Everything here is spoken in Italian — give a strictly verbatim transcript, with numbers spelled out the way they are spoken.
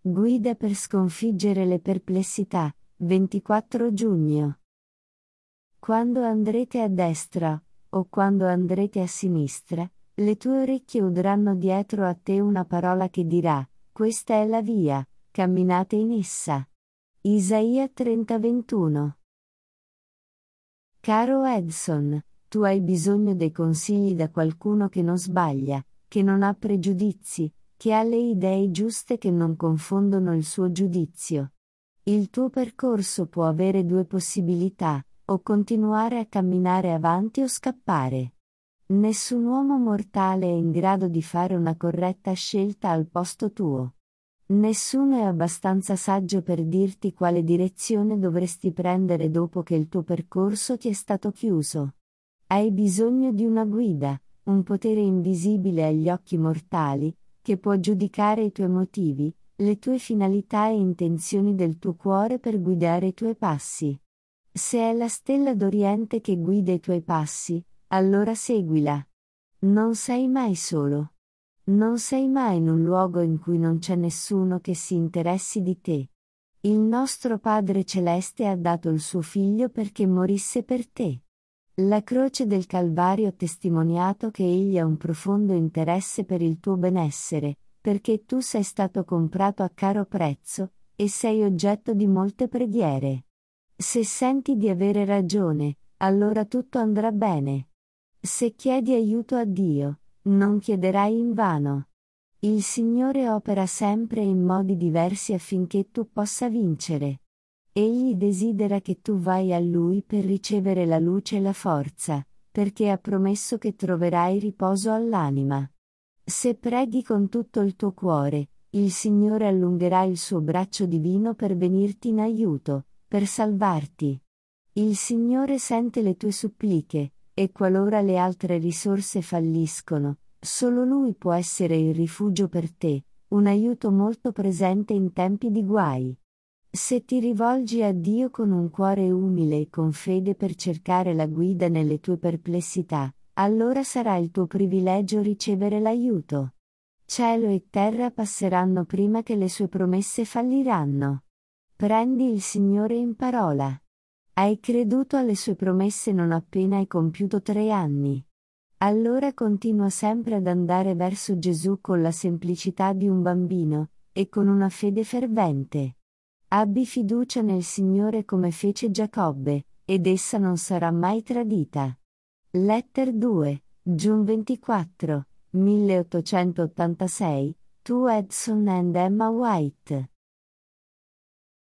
Guida per sconfiggere le perplessità, ventiquattro giugno. Quando andrete a destra, o quando andrete a sinistra, le tue orecchie udranno dietro a te una parola che dirà: questa è la via, camminate in essa. Isaia trenta ventuno. Caro Edson, tu hai bisogno dei consigli da qualcuno che non sbaglia, che non ha pregiudizi, che ha le idee giuste, che non confondono il suo giudizio. Il tuo percorso può avere due possibilità: o continuare a camminare avanti o scappare. Nessun uomo mortale è in grado di fare una corretta scelta al posto tuo. Nessuno è abbastanza saggio per dirti quale direzione dovresti prendere dopo che il tuo percorso ti è stato chiuso. Hai bisogno di una guida, un potere invisibile agli occhi mortali, che può giudicare i tuoi motivi, le tue finalità e intenzioni del tuo cuore per guidare i tuoi passi. Se è la stella d'Oriente che guida i tuoi passi, allora seguila. Non sei mai solo. Non sei mai in un luogo in cui non c'è nessuno che si interessi di te. Il nostro Padre Celeste ha dato il suo Figlio perché morisse per te. La croce del Calvario ha testimoniato che Egli ha un profondo interesse per il tuo benessere, perché tu sei stato comprato a caro prezzo, e sei oggetto di molte preghiere. Se senti di avere ragione, allora tutto andrà bene. Se chiedi aiuto a Dio, non chiederai invano. Il Signore opera sempre in modi diversi affinché tu possa vincere. Egli desidera che tu vai a Lui per ricevere la luce e la forza, perché ha promesso che troverai riposo all'anima. Se preghi con tutto il tuo cuore, il Signore allungherà il suo braccio divino per venirti in aiuto, per salvarti. Il Signore sente le tue suppliche, e qualora le altre risorse falliscono, solo Lui può essere il rifugio per te, un aiuto molto presente in tempi di guai. Se ti rivolgi a Dio con un cuore umile e con fede per cercare la guida nelle tue perplessità, allora sarà il tuo privilegio ricevere l'aiuto. Cielo e terra passeranno prima che le sue promesse falliranno. Prendi il Signore in parola. Hai creduto alle sue promesse non appena hai compiuto tre anni. Allora continua sempre ad andare verso Gesù con la semplicità di un bambino, e con una fede fervente. Abbi fiducia nel Signore come fece Giacobbe, ed essa non sarà mai tradita. Letter due, giugno ventiquattro, milleottocentottantasei, to Edson and Emma White.